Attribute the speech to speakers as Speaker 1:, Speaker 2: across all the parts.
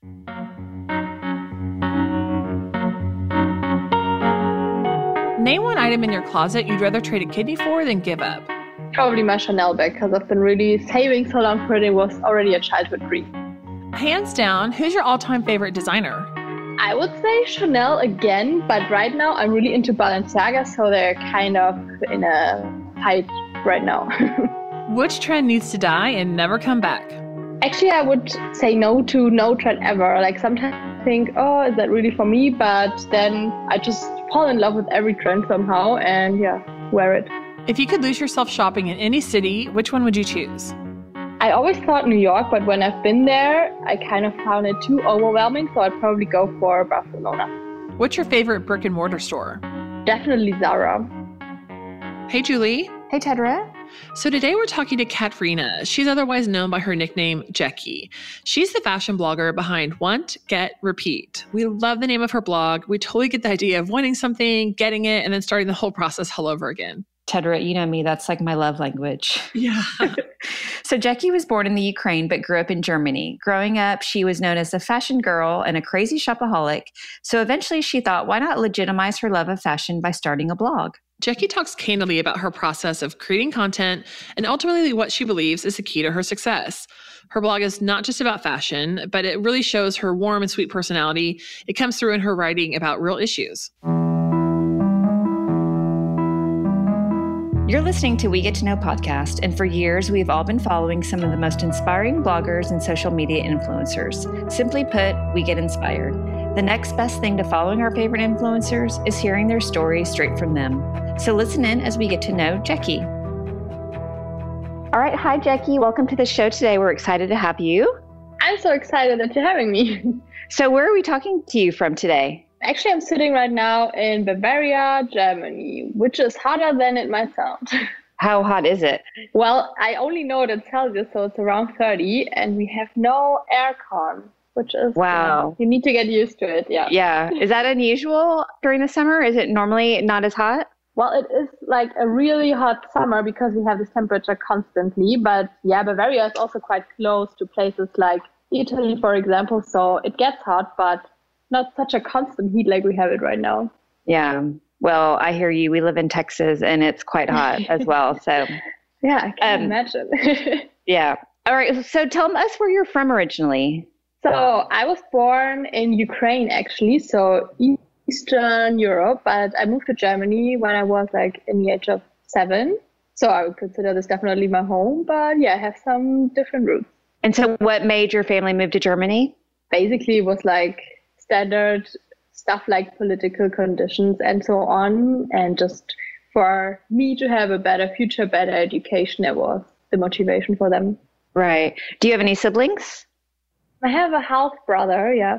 Speaker 1: Name one item in your closet you'd rather trade a kidney for than give up.
Speaker 2: Probably my Chanel bag, because I've been really saving so long for it. It was already a childhood dream.
Speaker 1: Hands down, who's your all-time favorite designer?
Speaker 2: I would say Chanel again, but right now I'm really into Balenciaga, so they're kind of in a fight right now.
Speaker 1: Which trend needs to die and never come back?
Speaker 2: Actually, I would say no to no trend ever. Like sometimes I think, oh, is that really for me? But then I just fall in love with every trend somehow and wear it.
Speaker 1: If you could lose yourself shopping in any city, which one would you choose?
Speaker 2: I always thought New York, but when I've been there, I kind of found it too overwhelming, so I'd probably go for Barcelona.
Speaker 1: What's your favorite brick and mortar store?
Speaker 2: Definitely Zara.
Speaker 1: Hey, Julie.
Speaker 3: Hey, Tedra.
Speaker 1: So today we're talking to Katrina. She's otherwise known by her nickname, Jackie. She's the fashion blogger behind Want, Get, Repeat. We love the name of her blog. We totally get the idea of wanting something, getting it, and then starting the whole process all over again.
Speaker 3: Tedra, you know me, that's like my love language.
Speaker 1: Yeah.
Speaker 3: So Jackie was born in the Ukraine, but grew up in Germany. Growing up, she was known as a fashion girl and a crazy shopaholic. So eventually she thought, why not legitimize her love of fashion by starting a blog?
Speaker 1: Jackie talks candidly about her process of creating content and ultimately what she believes is the key to her success. Her blog is not just about fashion, but it really shows her warm and sweet personality. It comes through in her writing about real issues.
Speaker 3: You're listening to We Get to Know podcast, and for years, we've all been following some of the most inspiring bloggers and social media influencers. Simply put, we get inspired. The next best thing to following our favorite influencers is hearing their stories straight from them. So listen in as we get to know Jackie. All right. Hi, Jackie. Welcome to the show today. We're excited to have you.
Speaker 2: I'm so excited that you're having me.
Speaker 3: So where are we talking to you from today?
Speaker 2: Actually, I'm sitting right now in Bavaria, Germany, which is hotter than it might sound.
Speaker 3: How hot is it?
Speaker 2: Well, I only know it in Celsius, so it's around 30, and we have no aircon, which is,
Speaker 3: wow.
Speaker 2: You need to get used to it, yeah.
Speaker 3: Yeah. Is that unusual during the summer? Is it normally not as hot?
Speaker 2: Well, it is like a really hot summer because we have this temperature constantly, but Bavaria is also quite close to places like Italy, for example, so it gets hot, but not such a constant heat like we have it right now.
Speaker 3: Yeah. Well, I hear you. We live in Texas and it's quite hot as well. So
Speaker 2: yeah, I can imagine.
Speaker 3: Yeah. All right. So tell us where you're from originally.
Speaker 2: So I was born in Ukraine, actually. So Eastern Europe, but I moved to Germany when I was like in the age of 7. So I would consider this definitely my home, but I have some different roots.
Speaker 3: And so what made your family move to Germany?
Speaker 2: Basically, it was like standard stuff like political conditions and so on. And just for me to have a better future, better education, that was the motivation for them.
Speaker 3: Right. Do you have any siblings?
Speaker 2: I have a half brother, yes.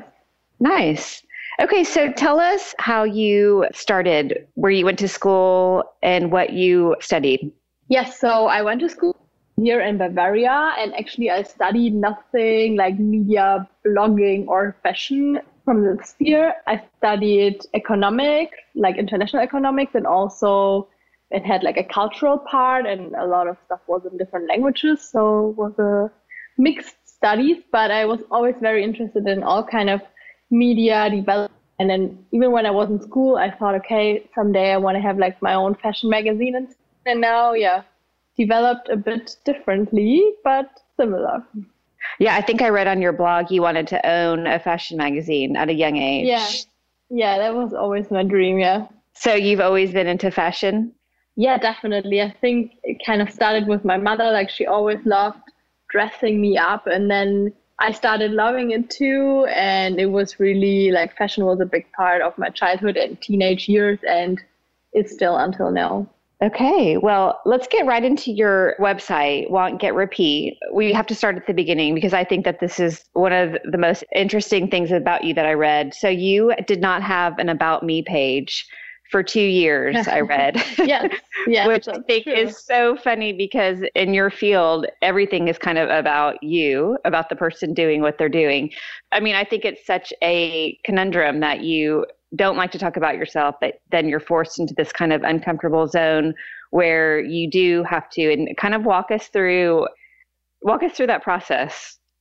Speaker 3: Nice. Okay, so tell us how you started, where you went to school and what you studied.
Speaker 2: Yes, so I went to school here in Bavaria, and actually I studied nothing like media, blogging, or fashion from the sphere. I studied economics, like international economics, and also it had like a cultural part, and a lot of stuff was in different languages, so it was a mixed studies, but I was always very interested in all kind of media development. And then even when I was in school, I thought, okay, someday I want to have like my own fashion magazine. And now, developed a bit differently, but similar.
Speaker 3: Yeah, I think I read on your blog you wanted to own a fashion magazine at a young age.
Speaker 2: Yeah, that was always my dream, yeah.
Speaker 3: So you've always been into fashion?
Speaker 2: Yeah, definitely. I think it kind of started with my mother. Like she always loved dressing me up, and then I started loving it too, and it was really like fashion was a big part of my childhood and teenage years, and it's still until now.
Speaker 3: Okay, well, let's get right into your website, Want, Get, Repeat. We have to start at the beginning because I think that this is one of the most interesting things about you that I read. So you did not have an About Me page for 2 years, I read.
Speaker 2: Yes,
Speaker 3: which I think is so funny because in your field, everything is kind of about you, about the person doing what they're doing. I mean, I think it's such a conundrum that you don't like to talk about yourself, but then you're forced into this kind of uncomfortable zone where you do have to, and kind of walk us through that process.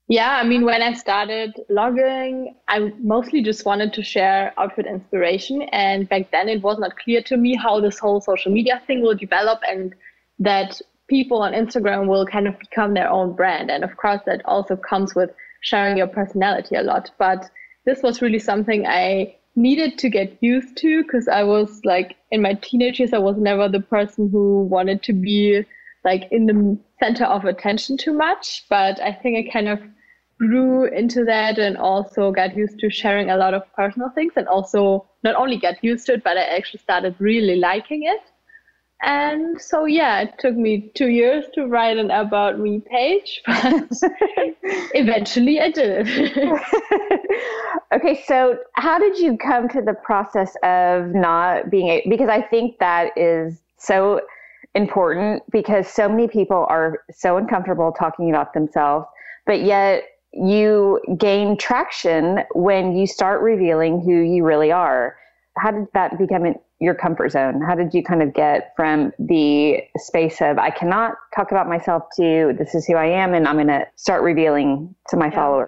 Speaker 2: Yeah, I mean, when I started blogging, I mostly just wanted to share outfit inspiration. And back then, it was not clear to me how this whole social media thing will develop and that people on Instagram will kind of become their own brand. And of course, that also comes with sharing your personality a lot. But this was really something I needed to get used to because I was like in my teenage years, I was never the person who wanted to be like in the center of attention too much. But I think I kind of grew into that and also got used to sharing a lot of personal things and also not only got used to it, but I actually started really liking it. And so, yeah, it took me 2 years to write an About Me page, but eventually I did it.
Speaker 3: Okay, so how did you come to the process of not being because I think that is so important because so many people are so uncomfortable talking about themselves, but yet you gain traction when you start revealing who you really are. How did that become your comfort zone? How did you kind of get from the space of I cannot talk about myself to this is who I am and I'm going to start revealing to my followers?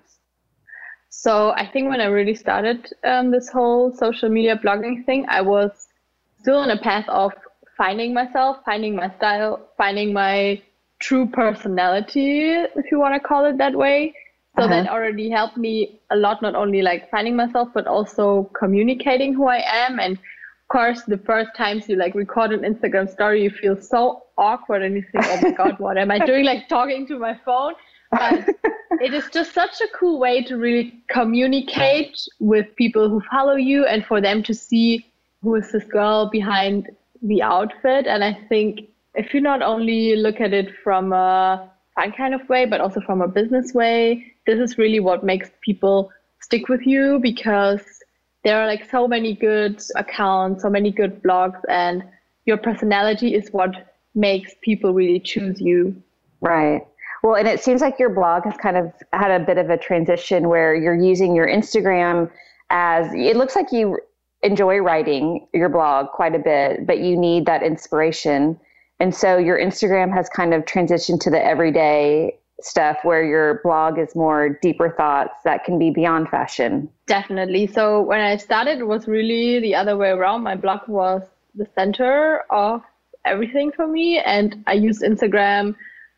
Speaker 2: So I think when I really started this whole social media blogging thing, I was still on a path of finding myself, finding my style, finding my true personality, if you want to call it that way. So that already helped me a lot, not only like finding myself, but also communicating who I am. And of course, the first times you like record an Instagram story, you feel so awkward and you think, oh my God, what am I doing? Like talking to my phone. But it is just such a cool way to really communicate with people who follow you and for them to see who is this girl behind the outfit. And I think if you not only look at it from a fun kind of way, but also from a business way, this is really what makes people stick with you because there are like so many good accounts, so many good blogs, and your personality is what makes people really choose you.
Speaker 3: Right. Well, and it seems like your blog has kind of had a bit of a transition where you're using your Instagram as, it looks like you enjoy writing your blog quite a bit, but you need that inspiration. And so your Instagram has kind of transitioned to the everyday stuff where your blog is more deeper thoughts that can be beyond fashion.
Speaker 2: Definitely. So when I started, it was really the other way around. My blog was the center of everything for me. And I used Instagram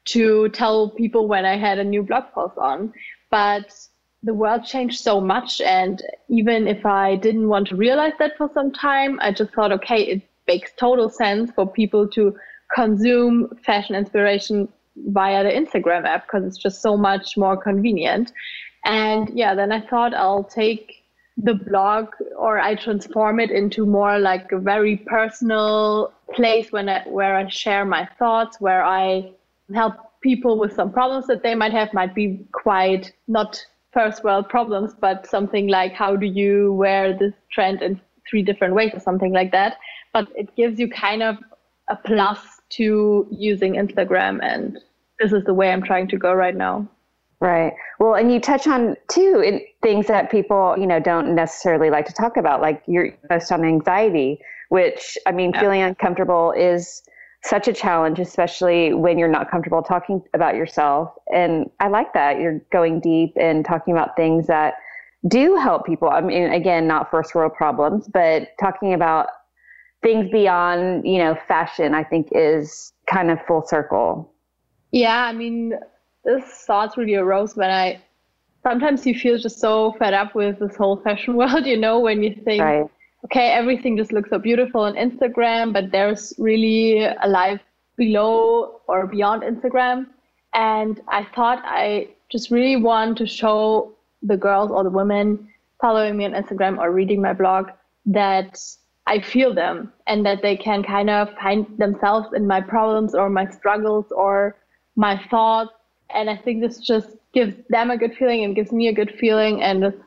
Speaker 2: to tell people when I had a new blog post on. But the world changed so much. And even if I didn't want to realize that for some time, I just thought, okay, it makes total sense for people to consume fashion inspiration via the Instagram app because it's just so much more convenient. And yeah, then I thought I'll take the blog or I transform it into more like a very personal place where I share my thoughts, where I help people with some problems that they might be quite not first world problems, but something like how do you wear this trend in 3 different ways or something like that. But it gives you kind of a plus to using Instagram, and this is the way I'm trying to go right now.
Speaker 3: Right. Well, and you touch on too in things that people, don't necessarily like to talk about, like your post on anxiety, which I mean, feeling uncomfortable is such a challenge, especially when you're not comfortable talking about yourself. And I like that you're going deep and talking about things that do help people. I mean, again, not first world problems, but talking about things beyond, fashion, I think is kind of full circle.
Speaker 2: Yeah, I mean, this thought really arose when sometimes you feel just so fed up with this whole fashion world, when you think, okay, everything just looks so beautiful on Instagram, but there's really a life below or beyond Instagram. And I thought I just really want to show the girls or the women following me on Instagram or reading my blog that I feel them and that they can kind of find themselves in my problems or my struggles or my thoughts. And I think this just gives them a good feeling and gives me a good feeling. And it's,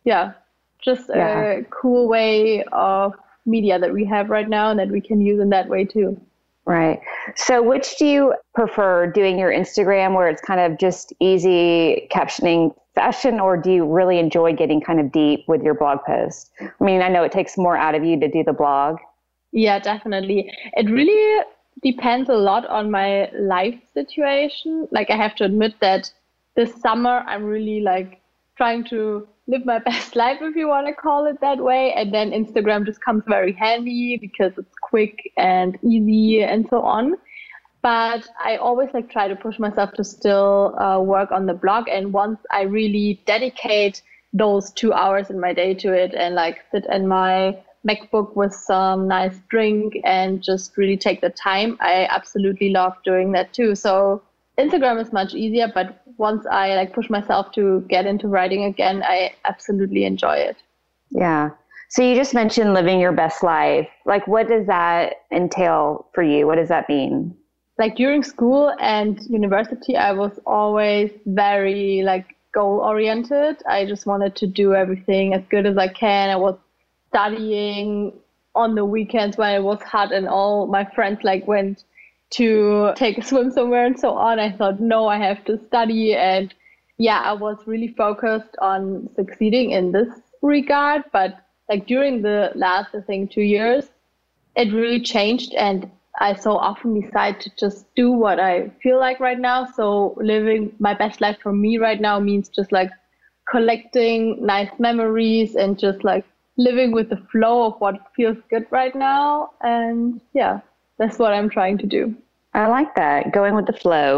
Speaker 2: just a cool way of media that we have right now and that we can use in that way too.
Speaker 3: Right. So which do you prefer, doing your Instagram where it's kind of just easy captioning fashion, or do you really enjoy getting kind of deep with your blog post? I mean, I know it takes more out of you to do the blog.
Speaker 2: Yeah, definitely. It really depends a lot on my life situation. Like I have to admit that this summer, I'm really like trying to live my best life, if you want to call it that way. And then Instagram just comes very handy because it's quick and easy and so on. But I always like try to push myself to still work on the blog. And once I really dedicate those 2 hours in my day to it and like sit in my MacBook with some nice drink and just really take the time, I absolutely love doing that too. So Instagram is much easier, but once I like push myself to get into writing again, I absolutely enjoy it.
Speaker 3: Yeah. So you just mentioned living your best life. Like, what does that entail for you? What does that mean?
Speaker 2: Like during school and university, I was always very like goal oriented. I just wanted to do everything as good as I can. I was studying on the weekends when it was hot and all my friends like went to take a swim somewhere and so on. I thought, no, I have to study. And yeah, I was really focused on succeeding in this regard. But like during the last, I think, 2 years, it really changed. And I so often decide to just do what I feel like right now. So living my best life for me right now means just like collecting nice memories and just like living with the flow of what feels good right now. And yeah, that's what I'm trying to do.
Speaker 3: I like that. Going with the flow.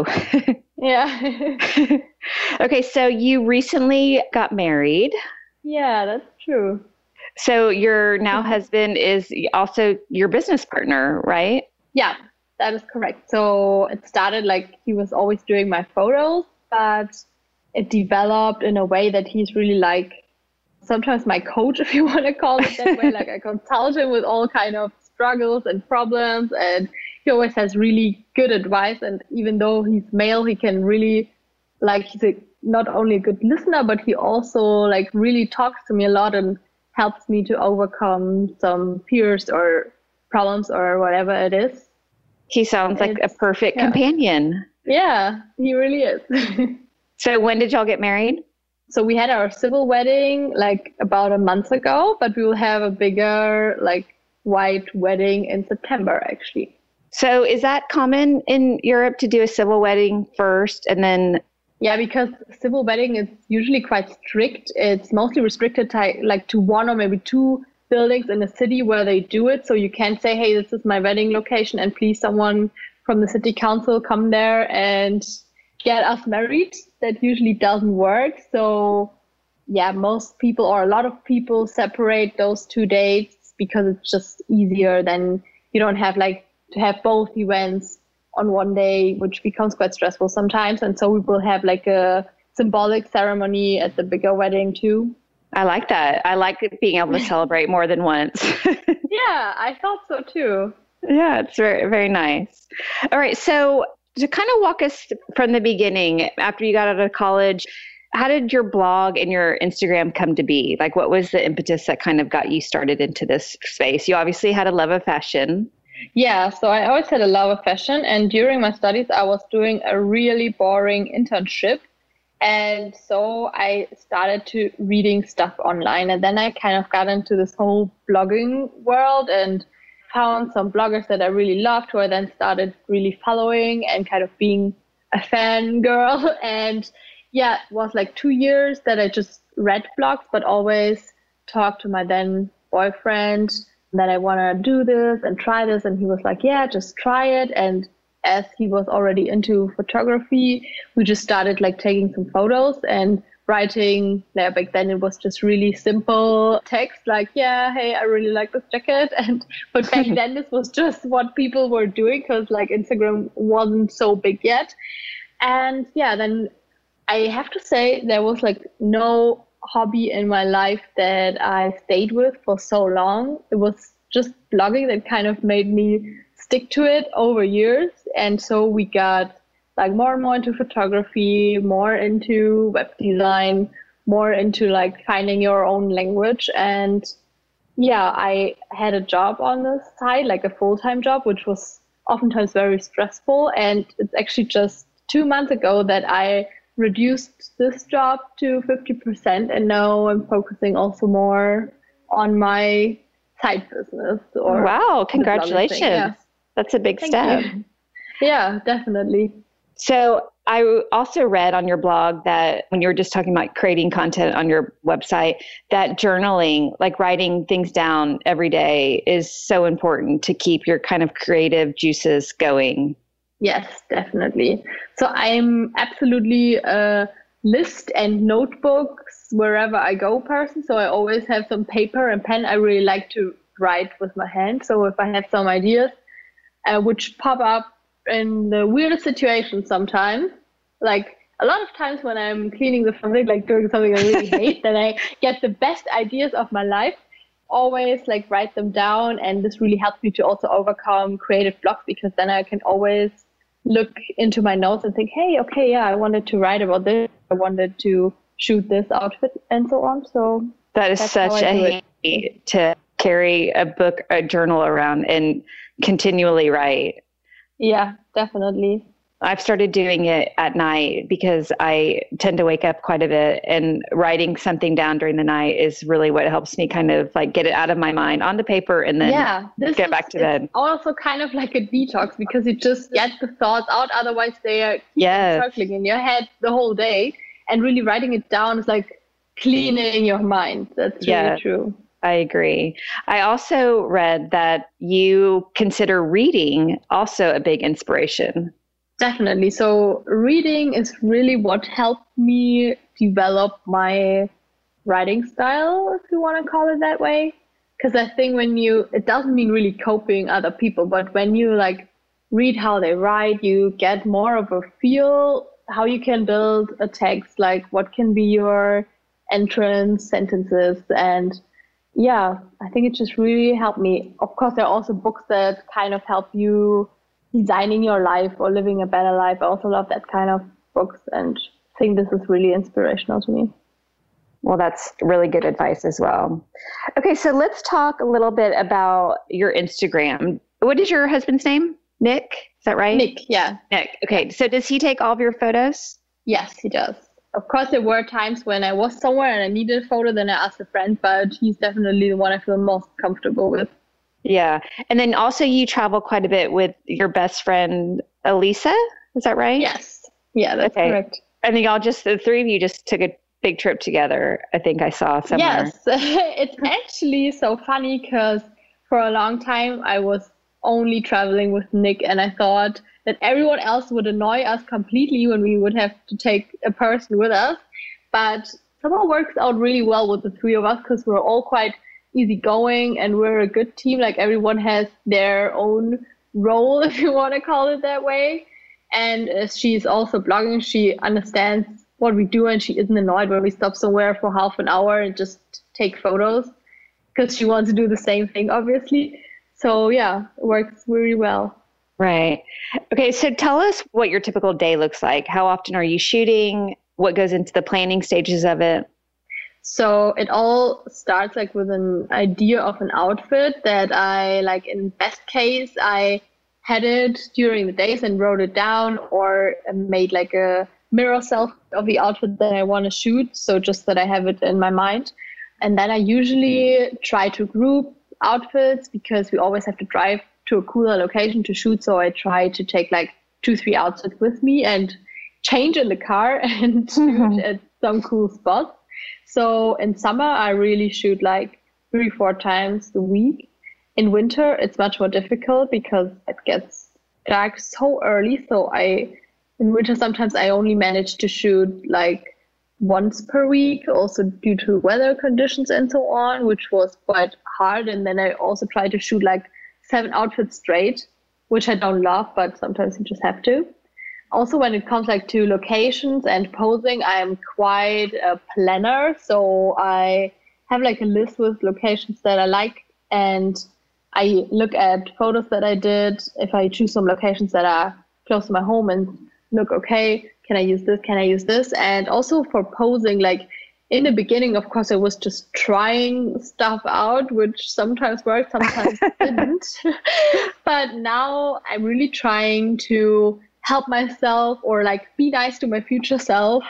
Speaker 2: Yeah.
Speaker 3: Okay. So you recently got married.
Speaker 2: Yeah, that's true.
Speaker 3: So your now husband is also your business partner, right?
Speaker 2: Yeah, that is correct. So it started like he was always doing my photos, but it developed in a way that he's really like sometimes my coach, if you want to call it that way. Like I consult him with all kind of struggles and problems, and he always has really good advice. And even though he's male, he can really like not only a good listener, but he also like really talks to me a lot and helps me to overcome some fears or problems or whatever it is.
Speaker 3: He sounds like a perfect companion.
Speaker 2: Yeah, he really is.
Speaker 3: So when did y'all get married?
Speaker 2: So we had our civil wedding like about a month ago, but we will have a bigger like white wedding in September actually.
Speaker 3: So is that common in Europe to do a civil wedding first and then?
Speaker 2: Yeah, because civil wedding is usually quite strict. It's mostly restricted to one or maybe two buildings in a city where they do it. So you can't say, hey, this is my wedding location and please someone from the city council come there and get us married. That usually doesn't work. So yeah, most people or a lot of people separate those 2 dates because it's just easier. Then you don't have like to have both events on one day, which becomes quite stressful sometimes. And so we will have like a symbolic ceremony at the bigger wedding too.
Speaker 3: I like that. I like being able to celebrate more than once.
Speaker 2: Yeah, I thought so too.
Speaker 3: Yeah, it's very, very nice. All right. So to kind of walk us from the beginning, after you got out of college, how did your blog and your Instagram come to be? Like, what was the impetus that kind of got you started into this space? You obviously had a love of fashion.
Speaker 2: Yeah, so I always had a love of fashion. And during my studies, I was doing a really boring internship. And so I started to reading stuff online. And then I kind of got into this whole blogging world and found some bloggers that I really loved, who I then started really following and kind of being a fangirl. And yeah, it was like 2 years that I just read blogs, but always talked to my then boyfriend that I want to do this and try this. And he was like, yeah, just try it. And as he was already into photography, we just started like taking some photos and writing. Yeah, back then it was just really simple text like, yeah, hey, I really like this jacket. But back then this was just what people were doing because like Instagram wasn't so big yet. And yeah, then I have to say there was like no hobby in my life that I stayed with for so long. It was just blogging that kind of made me stick to it over years. And so we got like more and more into photography, more into web design, more into like finding your own language. And yeah, I had a job on the side, like a full-time job, which was oftentimes very stressful. And it's actually just 2 months ago that I reduced this job to 50%. And now I'm focusing also more on my side business. Or
Speaker 3: wow, congratulations. Yeah. That's a big step.
Speaker 2: Yeah, definitely.
Speaker 3: So I also read on your blog that when you were just talking about creating content on your website, that journaling, like writing things down every day, is so important to keep your kind of creative juices going.
Speaker 2: Yes, definitely. So I'm absolutely a list and notebooks wherever I go person. So I always have some paper and pen. I really like to write with my hand. So if I have some ideas, which pop up in the weirdest situations sometimes, like a lot of times when I'm cleaning the something, like doing something I really hate, then I get the best ideas of my life, always like write them down. And this really helps me to also overcome creative blocks, because then I can always look into my notes and think, hey, okay, yeah, I wanted to write about this. I wanted to shoot this outfit and so on. So
Speaker 3: that is such a hate to carry a journal around and continually write.
Speaker 2: Yeah, definitely.
Speaker 3: I've started doing it at night because I tend to wake up quite a bit, and writing something down during the night is really what helps me kind of like get it out of my mind onto paper and then get back to bed.
Speaker 2: Also kind of like a detox, because you just get the thoughts out. Otherwise they are circling in your head the whole day, and really writing it down is like cleaning your mind. That's really true.
Speaker 3: I agree. I also read that you consider reading also a big inspiration.
Speaker 2: Definitely. So reading is really what helped me develop my writing style, if you want to call it that way. Because I think it doesn't mean really copying other people, but when you like read how they write, you get more of a feel how you can build a text, like what can be your entrance sentences. And yeah, I think it just really helped me. Of course, there are also books that kind of help you designing your life or living a better life. I also love that kind of books, and I think this is really inspirational to me.
Speaker 3: Well, that's really good advice as well. Okay, so let's talk a little bit about your Instagram. What is your husband's name? Nick? Is that right?
Speaker 2: Nick, yeah.
Speaker 3: Nick. Okay, so does he take all of your photos?
Speaker 2: Yes, he does. Of course, there were times when I was somewhere and I needed a photo, then I asked a friend, but he's definitely the one I feel most comfortable with.
Speaker 3: Yeah. And then also you travel quite a bit with your best friend, Elisa. Is that right?
Speaker 2: Yes. Yeah, that's correct.
Speaker 3: I think the three of you just took a big trip together. I think I saw somewhere.
Speaker 2: Yes. It's actually so funny because for a long time I was only traveling with Nick, and I thought that everyone else would annoy us completely when we would have to take a person with us. But somehow works out really well with the three of us, because we're all quite easygoing and we're a good team. Like everyone has their own role, if you want to call it that way. And as she's also blogging, she understands what we do, and she isn't annoyed when we stop somewhere for half an hour and just take photos, because she wants to do the same thing, obviously. So yeah, it works really well.
Speaker 3: Right. Okay, so tell us what your typical day looks like. How often are you shooting? What goes into the planning stages of it?
Speaker 2: So it all starts like with an idea of an outfit that I like. In best case, I had it during the days and wrote it down, or made like a mirror selfie of the outfit that I want to shoot. So just that I have it in my mind. And then I usually try to group outfits, because we always have to drive to a cooler location to shoot. So I try to take like 2-3 outfits with me and change in the car and shoot at some cool spots. So in summer, I really shoot like 3-4 times a week. In winter, it's much more difficult because it gets dark so early. So in winter, sometimes I only manage to shoot like once per week, also due to weather conditions and so on, which was quite hard. And then I also try to shoot like 7 outfits straight, which I don't love, but sometimes you just have to. Also, when it comes like to locations and posing, I'm quite a planner. So I have like a list with locations that I like, and I look at photos that I did. If I choose some locations that are close to my home and look, okay, can I use this? Can I use this? And also for posing, like in the beginning, of course, I was just trying stuff out, which sometimes worked, sometimes didn't. But now I'm really trying to help myself, or like be nice to my future self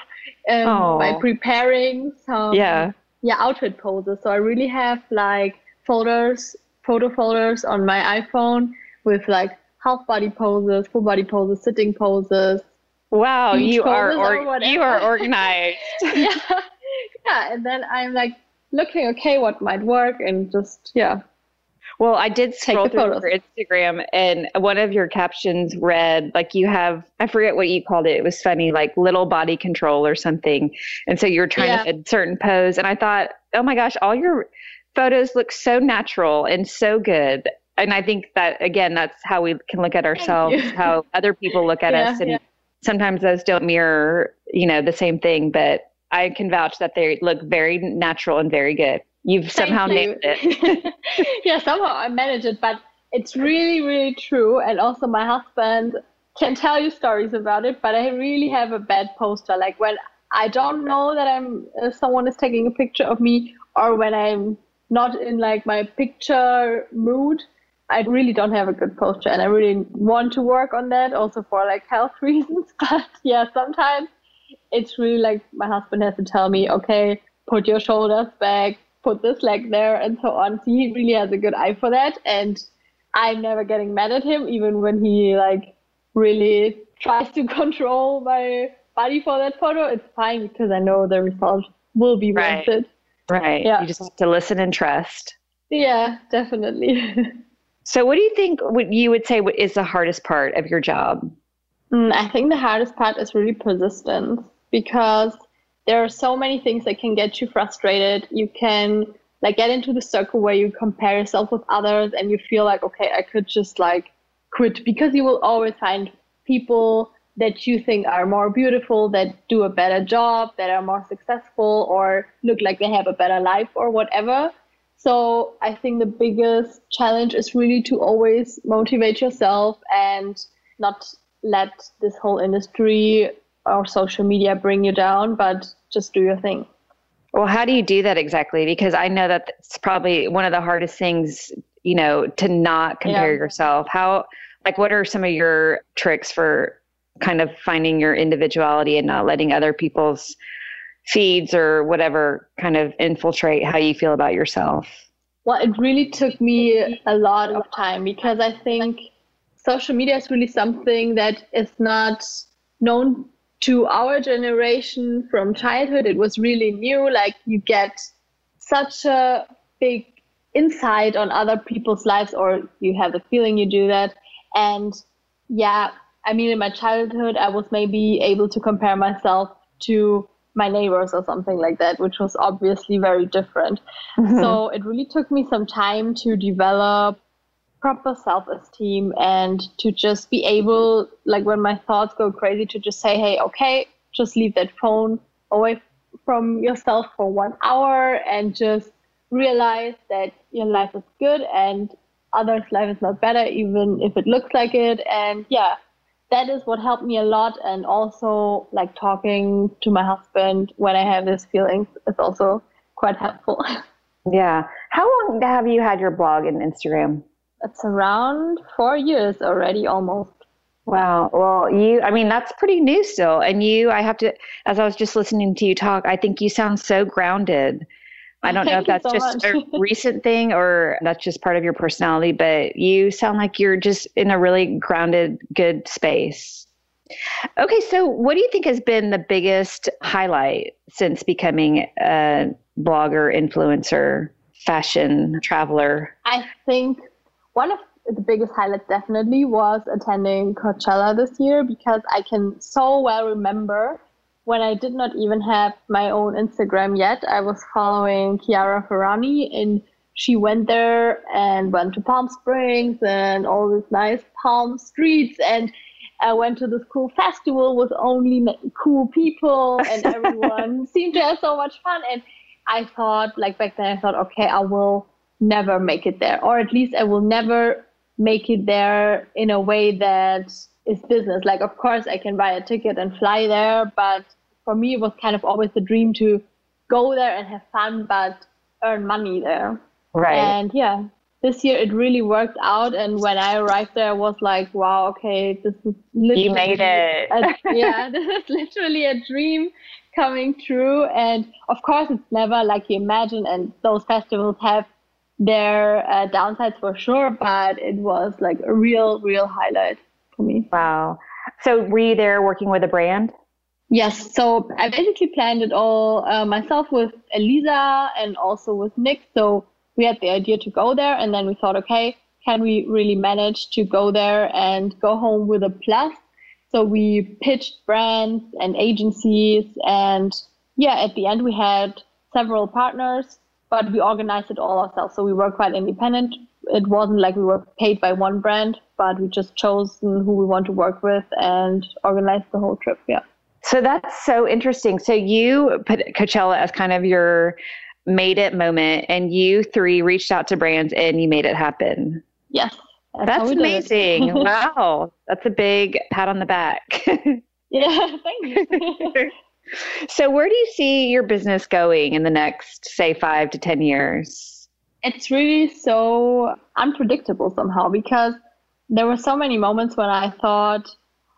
Speaker 2: by preparing some outfit poses. So I really have like photo folders on my iPhone with like half body poses, full body poses, sitting poses,
Speaker 3: Wow, you are
Speaker 2: or
Speaker 3: you are organized.
Speaker 2: yeah. Yeah. And then I'm like looking, okay, what might work, and just, yeah.
Speaker 3: Well, I did scroll
Speaker 2: the
Speaker 3: through
Speaker 2: photos.
Speaker 3: your Instagram, and one of your captions read, like, you have, I forget what you called it. It was funny, like little body control or something. And so you were trying to hit a certain pose. And I thought, oh my gosh, all your photos look so natural and so good. And I think that, again, that's how we can look at ourselves, how other people look at us. And sometimes those don't mirror, the same thing, but I can vouch that they look very natural and very good. You've somehow nailed it.
Speaker 2: Yeah, somehow I manage it, but it's really, really true. And also my husband can tell you stories about it, but I really have a bad poster. Like when I don't know that someone is taking a picture of me, or when I'm not in like my picture mood, I really don't have a good posture, and I really want to work on that also for like health reasons. But yeah, sometimes it's really like my husband has to tell me, okay, put your shoulders back, put this leg there, and so on. So he really has a good eye for that, and I'm never getting mad at him, even when he like really tries to control my body for that photo. It's fine because I know the result will be worth it.
Speaker 3: Right. Yeah. You just have to listen and trust.
Speaker 2: Yeah, definitely.
Speaker 3: So what do you think you would say is the hardest part of your job?
Speaker 2: I think the hardest part is really persistence, because there are so many things that can get you frustrated. You can like get into the circle where you compare yourself with others and you feel like, okay, I could just like quit, because you will always find people that you think are more beautiful, that do a better job, that are more successful, or look like they have a better life or whatever. So I think the biggest challenge is really to always motivate yourself and not let this whole industry or social media bring you down, but just do your thing.
Speaker 3: Well, how do you do that exactly? Because I know that it's probably one of the hardest things, to not compare yourself. What are some of your tricks for kind of finding your individuality and not letting other people's feeds or whatever kind of infiltrate how you feel about yourself?
Speaker 2: Well, it really took me a lot of time, because I think social media is really something that is not known to our generation from childhood. It was really new. Like you get such a big insight on other people's lives, or you have the feeling you do that. And yeah, I mean, in my childhood, I was maybe able to compare myself to my neighbors or something like that, which was obviously very different. Mm-hmm. So it really took me some time to develop proper self-esteem and to just be able, like when my thoughts go crazy, to just say, hey, okay, just leave that phone away from yourself for 1 hour and just realize that your life is good and others' life is not better, even if it looks like it. And yeah, that is what helped me a lot. And also like talking to my husband when I have these feelings is also quite helpful.
Speaker 3: Yeah. How long have you had your blog and Instagram?
Speaker 2: It's around 4 years already, almost.
Speaker 3: Wow. Well, that's pretty new still. And as I was just listening to you talk, I think you sound so grounded. I don't know if that's just a recent thing or that's just part of your personality, but you sound like you're just in a really grounded, good space. Okay. So what do you think has been the biggest highlight since becoming a blogger, influencer, fashion traveler?
Speaker 2: I think one of the biggest highlights definitely was attending Coachella this year, because I can so well remember when I did not even have my own Instagram yet. I was following Chiara Ferragni, and she went there and went to Palm Springs and all these nice palm streets. And I went to this cool festival with only cool people, and everyone seemed to have so much fun. And I thought, like back then, I thought, okay, I will never make it there, or at least I will never make it there in a way that is business. Like, of course, I can buy a ticket and fly there, but for me, it was kind of always the dream to go there and have fun, but earn money there.
Speaker 3: Right.
Speaker 2: And yeah, this year it really worked out. And when I arrived there, I was like, wow, okay, this is literally...
Speaker 3: You made it.
Speaker 2: This is literally a dream coming true. And of course, it's never like you imagine. And those festivals have their downsides for sure, but it was like a real highlight for me.
Speaker 3: Wow. So were you there working with a brand?
Speaker 2: Yes, so I basically planned it all myself with Elisa and also with Nick. So we had the idea to go there, and then we thought, okay, can we really manage to go there and go home with a plus? So we pitched brands and agencies, and yeah, at the end we had several partners, but we organized it all ourselves. So we were quite independent. It wasn't like we were paid by one brand, but we just chose who we want to work with and organized the whole trip. Yeah.
Speaker 3: So that's so interesting. So you put Coachella as kind of your made it moment, and you three reached out to brands and you made it happen.
Speaker 2: Yes.
Speaker 3: That's amazing. Wow. That's a big pat on the back.
Speaker 2: Yeah, thank you.
Speaker 3: So where do you see your business going in the next, say, 5 to 10 years?
Speaker 2: It's really so unpredictable somehow, because there were so many moments when I thought,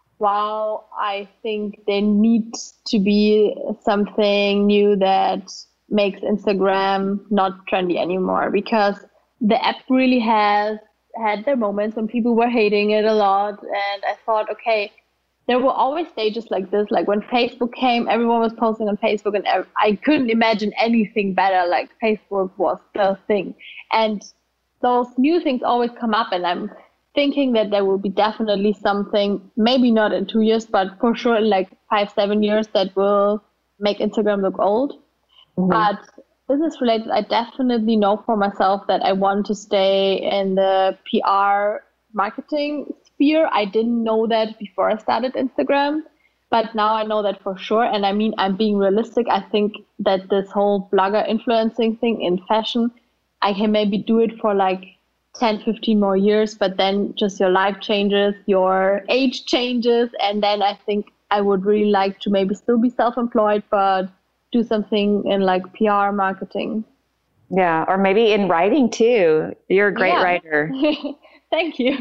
Speaker 2: wow, I think there needs to be something new that makes Instagram not trendy anymore, because the app really has had their moments when people were hating it a lot. And I thought, okay, there were always stages like this. Like when Facebook came, everyone was posting on Facebook, and I couldn't imagine anything better. Like Facebook was the thing. And those new things always come up, and I'm thinking that there will be definitely something, maybe not in 2 years, but for sure in like 5-7 years, that will make Instagram look old. Mm-hmm. But business related, I definitely know for myself that I want to stay in the PR marketing sphere. I didn't know that before I started Instagram, but now I know that for sure. And I mean, I'm being realistic. I think that this whole blogger influencing thing in fashion, I can maybe do it for like 10, 15 more years, but then just your life changes, your age changes. And then I think I would really like to maybe still be self-employed, but do something in like PR marketing.
Speaker 3: Yeah. Or maybe in writing too. You're a great writer.
Speaker 2: Thank you.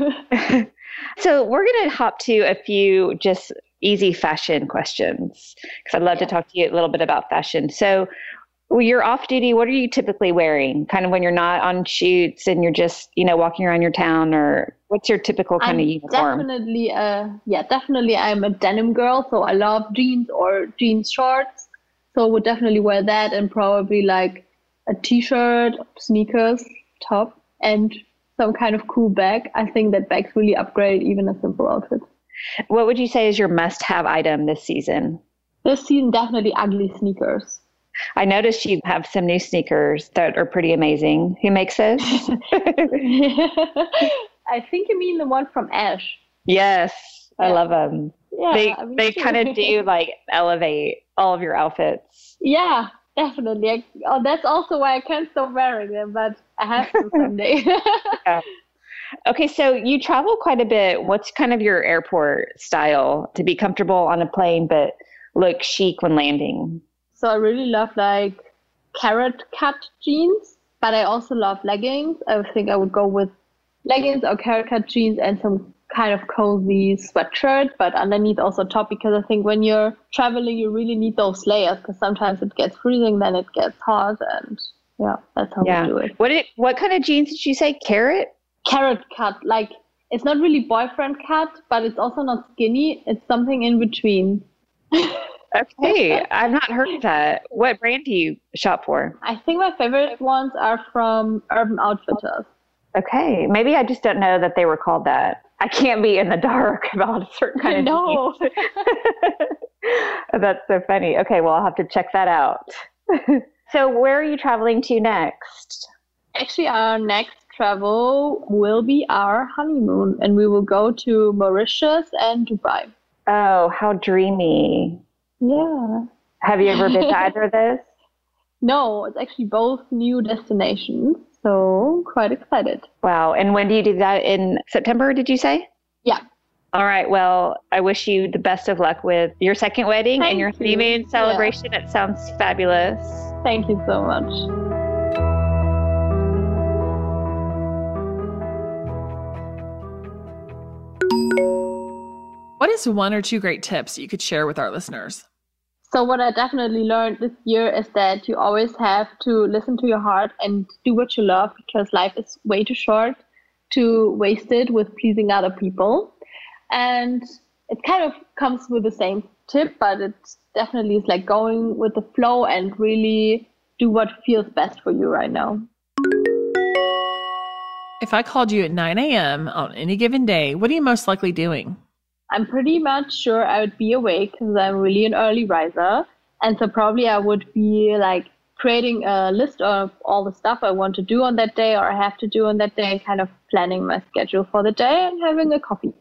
Speaker 3: So we're going to hop to a few just easy fashion questions, because I'd love to talk to you a little bit about fashion. So when you're off duty, what are you typically wearing? Kind of when you're not on shoots and you're just, walking around your town, or what's your typical kind of uniform?
Speaker 2: Definitely I'm a denim girl. So I love jeans or jeans shorts. So would definitely wear that, and probably like a t-shirt, sneakers, top, and some kind of cool bag. I think that bags really upgrade even a simple outfit.
Speaker 3: What would you say is your must-have item this season?
Speaker 2: This season, definitely ugly sneakers.
Speaker 3: I noticed you have some new sneakers that are pretty amazing. Who makes those?
Speaker 2: I think you mean the one from Ash.
Speaker 3: Yes, I love them.
Speaker 2: Yeah,
Speaker 3: they kind of do like elevate all of your outfits.
Speaker 2: Yeah, definitely. That's also why I can't stop wearing them, but I have to someday.
Speaker 3: Yeah. Okay, so you travel quite a bit. What's kind of your airport style to be comfortable on a plane but look chic when landing?
Speaker 2: So I really love like carrot cut jeans, but I also love leggings. I think I would go with leggings or carrot cut jeans and some kind of cozy sweatshirt, but underneath also top, because I think when you're traveling, you really need those layers, because sometimes it gets freezing, then it gets hot, and that's how we do it.
Speaker 3: What kind of jeans did you say? Carrot
Speaker 2: cut. Like, it's not really boyfriend cut, but it's also not skinny. It's something in between.
Speaker 3: Okay, I've not heard of that. What brand do you shop for?
Speaker 2: I think my favorite ones are from Urban Outfitters.
Speaker 3: Okay, maybe I just don't know that they were called that. I can't be in the dark about a certain kind of jeans. That's so funny. Okay, well, I'll have to check that out. So where are you traveling to next?
Speaker 2: Actually, our next travel will be our honeymoon, and we will go to Mauritius and Dubai.
Speaker 3: Oh, how dreamy.
Speaker 2: Yeah.
Speaker 3: Have you ever been to either of those?
Speaker 2: No, it's actually both new destinations. So quite excited.
Speaker 3: Wow. And when do you do that? In September, did you say?
Speaker 2: Yeah.
Speaker 3: All right. Well, I wish you the best of luck with your second wedding and your honeymoon celebration. Yeah. It sounds fabulous.
Speaker 2: Thank you so much.
Speaker 1: What is one or two great tips you could share with our listeners?
Speaker 2: So what I definitely learned this year is that you always have to listen to your heart and do what you love, because life is way too short to waste it with pleasing other people. And it kind of comes with the same tip, but it definitely is like going with the flow and really do what feels best for you right now.
Speaker 1: If I called you at 9 a.m. on any given day, what are you most likely doing?
Speaker 2: I'm pretty much sure I would be awake because I'm really an early riser. And so probably I would be like creating a list of all the stuff I want to do on that day or I have to do on that day and kind of planning my schedule for the day and having a coffee.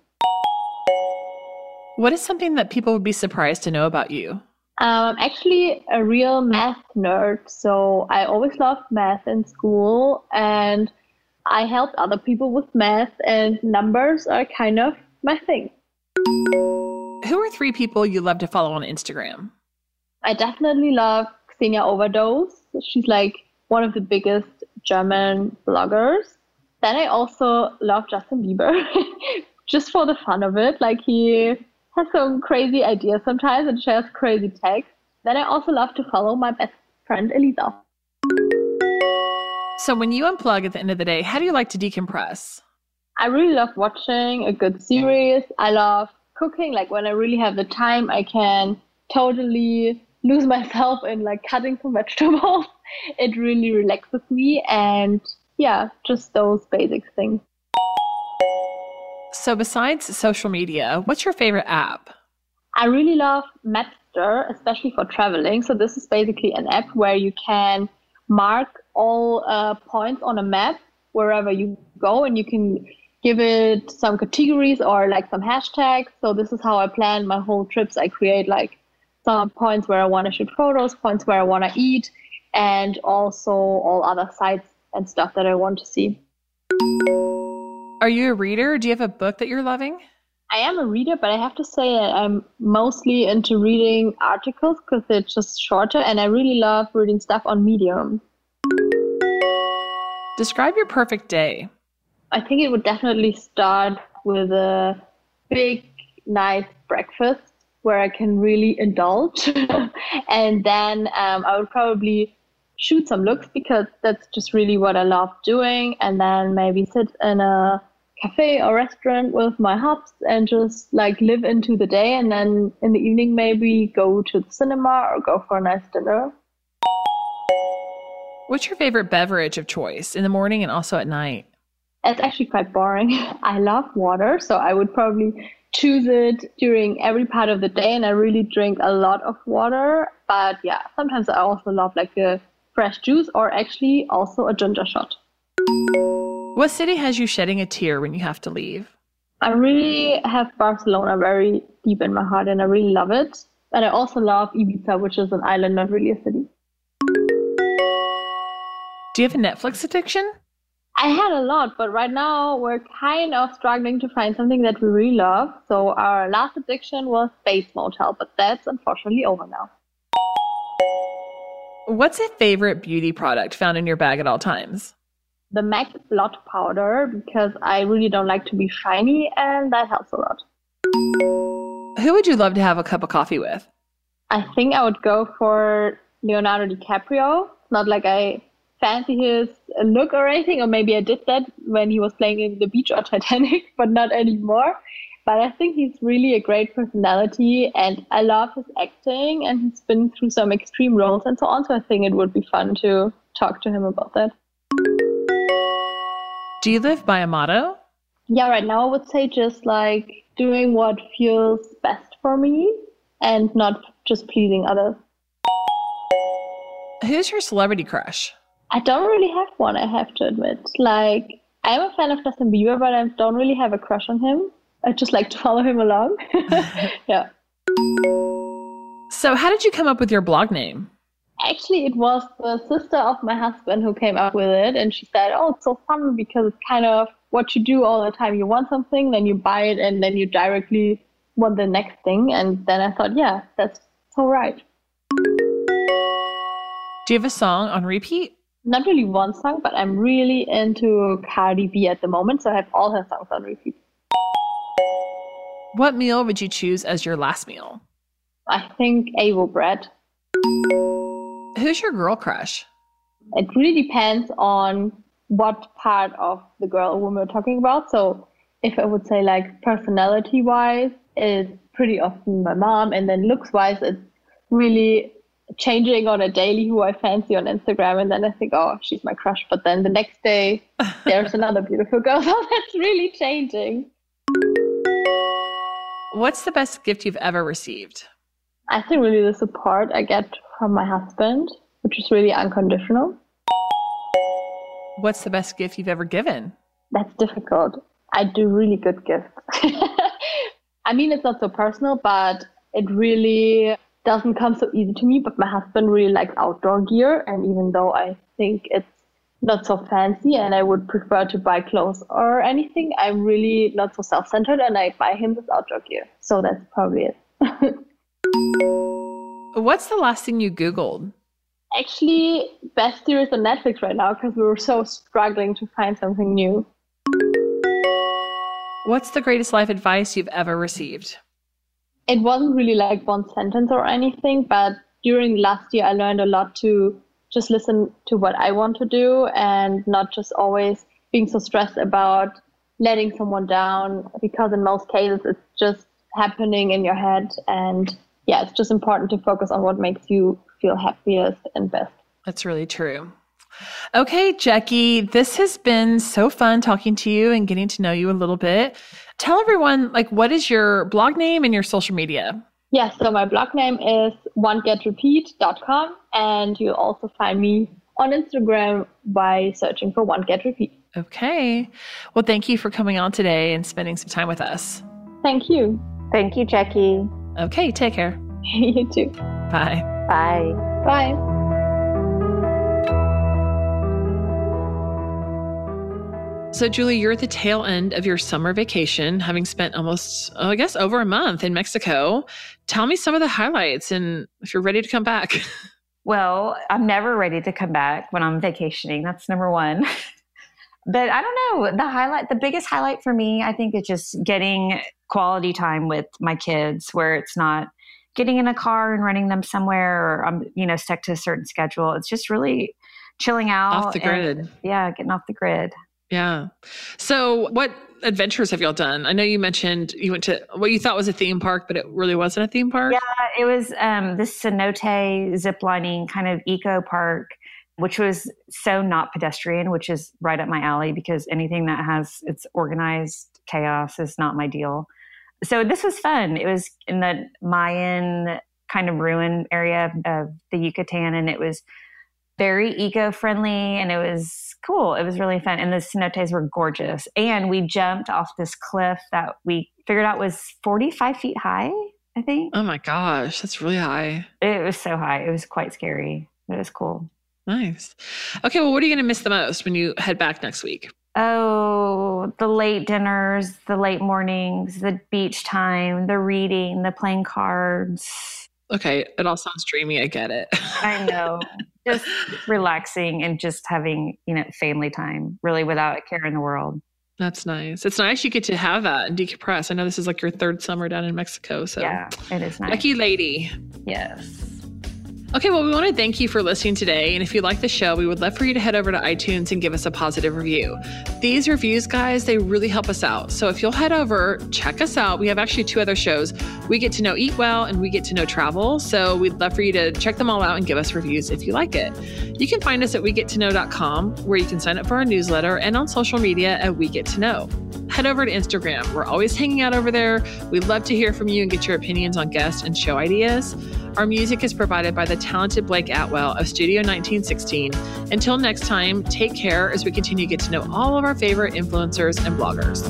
Speaker 1: What is something that people would be surprised to know about you?
Speaker 2: I'm actually a real math nerd. So I always loved math in school and I helped other people with math and numbers are kind of my thing.
Speaker 1: Who are 3 people you love to follow on Instagram?
Speaker 2: I definitely love Xenia Overdose. She's like one of the biggest German bloggers. Then I also love Justin Bieber, just for the fun of it. Like he has some crazy ideas sometimes and shares crazy texts. Then I also love to follow my best friend, Elisa.
Speaker 1: So when you unplug at the end of the day, how do you like to decompress?
Speaker 2: I really love watching a good series. I love cooking. Like when I really have the time, I can totally lose myself in like cutting some vegetables. It really relaxes me. And yeah, just those basic things.
Speaker 1: So besides social media, what's your favorite app?
Speaker 2: I really love Mapster, especially for traveling. So this is basically an app where you can mark all points on a map wherever you go, and you can give it some categories or like some hashtags. So this is how I plan my whole trips. I create like some points where I want to shoot photos, points where I want to eat, and also all other sites and stuff that I want to see.
Speaker 1: Are you a reader? Do you have a book that you're loving?
Speaker 2: I am a reader, but I have to say I'm mostly into reading articles because they're just shorter, and I really love reading stuff on Medium.
Speaker 1: Describe your perfect day.
Speaker 2: I think it would definitely start with a big, nice breakfast where I can really indulge. And then I would probably shoot some looks because that's just really what I love doing. And then maybe sit in a cafe or restaurant with my hubs and just like live into the day. And then in the evening, maybe go to the cinema or go for a nice dinner.
Speaker 1: What's your favorite beverage of choice in the morning and also at night?
Speaker 2: It's actually quite boring. I love water, so I would probably choose it during every part of the day, and I really drink a lot of water. But yeah, sometimes I also love like a fresh juice or actually also a ginger shot.
Speaker 1: What city has you shedding a tear when you have to leave?
Speaker 2: I really have Barcelona very deep in my heart, and I really love it. But I also love Ibiza, which is an island, not really a city.
Speaker 1: Do you have a Netflix addiction?
Speaker 2: I had a lot, but right now we're kind of struggling to find something that we really love. So our last addiction was Bates Motel, but that's unfortunately over now.
Speaker 1: What's a favorite beauty product found in your bag at all times?
Speaker 2: The MAC Blot Powder, because I really don't like to be shiny, and that helps a lot.
Speaker 1: Who would you love to have a cup of coffee with?
Speaker 2: I think I would go for Leonardo DiCaprio. Not like I fancy his look or anything, or maybe I did that when he was playing in The Beach or Titanic, but not anymore. But I think he's really a great personality, and I love his acting, and he's been through some extreme roles and so on, so I think it would be fun to talk to him about that.
Speaker 1: Do you live by a motto?
Speaker 2: Yeah, right now I would say just like doing what feels best for me and not just pleasing others.
Speaker 1: Who's your celebrity crush?
Speaker 2: I don't really have one, I have to admit. Like, I'm a fan of Justin Bieber, but I don't really have a crush on him. I just like to follow him along. Yeah.
Speaker 1: So how did you come up with your blog name?
Speaker 2: Actually, it was the sister of my husband who came up with it. And she said, oh, it's so fun because it's kind of what you do all the time. You want something, then you buy it, and then you directly want the next thing. And then I thought, yeah, that's so right.
Speaker 1: Do you have a song on repeat?
Speaker 2: Not really one song, but I'm really into Cardi B at the moment. So I have all her songs on repeat.
Speaker 1: What meal would you choose as your last meal?
Speaker 2: I think Avo bread.
Speaker 1: Who's your girl crush?
Speaker 2: It really depends on what part of the girl or woman we're talking about. So if I would say like personality-wise, is pretty often my mom. And then looks-wise, it's really changing on a daily who I fancy on Instagram. And then I think, oh, she's my crush. But then the next day, there's another beautiful girl. So that's really changing.
Speaker 1: What's the best gift you've ever received?
Speaker 2: I think really the support I get from my husband, which is really unconditional.
Speaker 1: What's the best gift you've ever given?
Speaker 2: That's difficult. I do really good gifts. I mean, it's not so personal, but it really doesn't come so easy to me. But my husband really likes outdoor gear. And even though I think it's not so fancy and I would prefer to buy clothes or anything, I'm really not so self-centered and I buy him this outdoor gear. So that's probably it.
Speaker 1: What's the last thing you Googled?
Speaker 2: Actually, best series on Netflix right now because we were so struggling to find something new.
Speaker 1: What's the greatest life advice you've ever received?
Speaker 2: It wasn't really like one sentence or anything, but during last year, I learned a lot to just listen to what I want to do and not just always being so stressed about letting someone down, because in most cases, it's just happening in your head. And yeah, it's just important to focus on what makes you feel happiest and best.
Speaker 1: That's really true. Okay, Jackie, this has been so fun talking to you and getting to know you a little bit. Tell everyone, what is your blog name and your social media?
Speaker 2: Yeah, so my blog name is onetgetrepeat.com, and you'll also find me on Instagram by searching for OneGetRepeat.
Speaker 1: Okay. Well, thank you for coming on today and spending some time with us.
Speaker 2: Thank you.
Speaker 3: Thank you, Jackie.
Speaker 1: Okay, take care.
Speaker 2: You too.
Speaker 1: Bye.
Speaker 3: Bye.
Speaker 2: Bye.
Speaker 1: So, Julie, you're at the tail end of your summer vacation, having spent almost, over a month in Mexico. Tell me some of the highlights and if you're ready to come back.
Speaker 3: Well, I'm never ready to come back when I'm vacationing. That's number one. But I don't know, the biggest highlight for me, I think, is just getting quality time with my kids, where it's not getting in a car and running them somewhere, or I'm, stuck to a certain schedule. It's just really chilling out.
Speaker 1: Off the grid.
Speaker 3: Getting off the grid.
Speaker 1: Yeah. So what adventures have y'all done? I know you mentioned you went to what you thought was a theme park, but it really wasn't a theme park.
Speaker 3: Yeah, it was this cenote ziplining kind of eco park, which was so not pedestrian, which is right up my alley because anything that has its organized chaos is not my deal. So this was fun. It was in the Mayan kind of ruin area of the Yucatan, and it was very eco-friendly and it was cool. It was really fun. And the cenotes were gorgeous. And we jumped off this cliff that we figured out was 45 feet high, I think.
Speaker 1: Oh my gosh, that's really high.
Speaker 3: It was so high. It was quite scary, but it was cool.
Speaker 1: Nice. Okay, well, what are you going to miss the most when you head back next week?
Speaker 3: Oh, the late dinners, the late mornings, the beach time, the reading, the playing cards.
Speaker 1: Okay, it all sounds dreamy. I get it.
Speaker 3: I know. Just relaxing and just having, family time, really without a care in the world.
Speaker 1: That's nice. It's nice you get to have that and decompress. I know this is like your third summer down in Mexico. So
Speaker 3: yeah, it is nice.
Speaker 1: Lucky lady.
Speaker 3: Yes.
Speaker 1: Okay, well, we want to thank you for listening today. And if you like the show, we would love for you to head over to iTunes and give us a positive review. These reviews, guys, they really help us out. So if you'll head over, check us out. We have actually 2 other shows. We Get to Know Eat Well and We Get to Know Travel. So we'd love for you to check them all out and give us reviews if you like it. You can find us at wegettoknow.com, where you can sign up for our newsletter, and on social media at We Get to Know. Head over to Instagram. We're always hanging out over there. We'd love to hear from you and get your opinions on guests and show ideas. Our music is provided by the talented Blake Atwell of Studio 1916. Until next time, take care as we continue to get to know all of our favorite influencers and bloggers.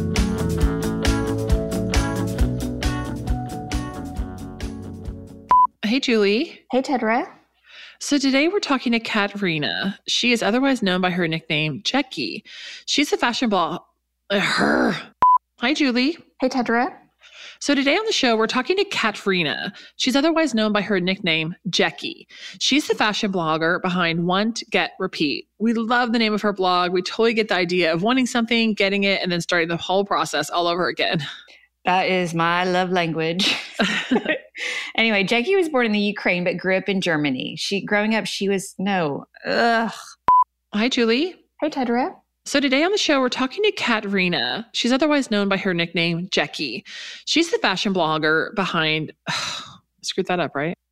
Speaker 1: Hey, Julie.
Speaker 3: Hey, Tedra.
Speaker 1: So today we're talking to Katerina. She is otherwise known by her nickname, Jackie. She's a fashion blog. Hi, Julie.
Speaker 3: Hey, Tedra.
Speaker 1: So today on the show, we're talking to Katerina. She's otherwise known by her nickname, Jackie. She's the fashion blogger behind Want, Get, Repeat. We love the name of her blog. We totally get the idea of wanting something, getting it, and then starting the whole process all over again.
Speaker 3: That is my love language. Anyway, Jackie was born in the Ukraine, but grew up in Germany. Growing up, she was,
Speaker 1: Hi, Julie.
Speaker 3: Hey, Tedra.
Speaker 1: So today on the show, we're talking to Katrina. She's otherwise known by her nickname, Jackie. She's the fashion blogger behind, screwed that up, right?